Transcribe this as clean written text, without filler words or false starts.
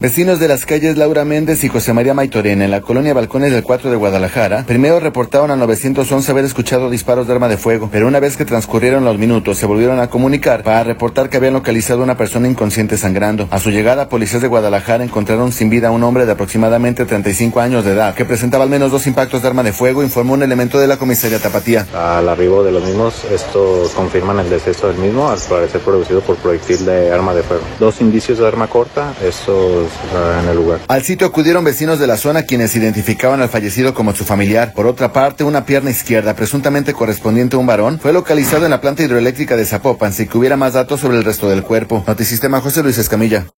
Vecinos de las calles Laura Méndez y José María Maytorena, en la colonia Balcones del 4 de Guadalajara, primero reportaron al 911 haber escuchado disparos de arma de fuego, pero una vez que transcurrieron los minutos, se volvieron a comunicar para reportar que habían localizado a una persona inconsciente sangrando. A su llegada, policías de Guadalajara encontraron sin vida a un hombre de aproximadamente 35 años de edad, que presentaba al menos 2 impactos de arma de fuego, informó un elemento de la comisaría Tapatía. Al arribo de los mismos, estos confirman el deceso del mismo, al parecer producido por proyectil de arma de fuego. 2 indicios de arma corta, estos en el lugar. Al sitio acudieron vecinos de la zona quienes identificaban al fallecido como su familiar. Por otra parte, una pierna izquierda, presuntamente correspondiente a un varón, fue localizado en la planta hidroeléctrica de Zapopan, sin que hubiera más datos sobre el resto del cuerpo. Notisistema, José Luis Escamilla.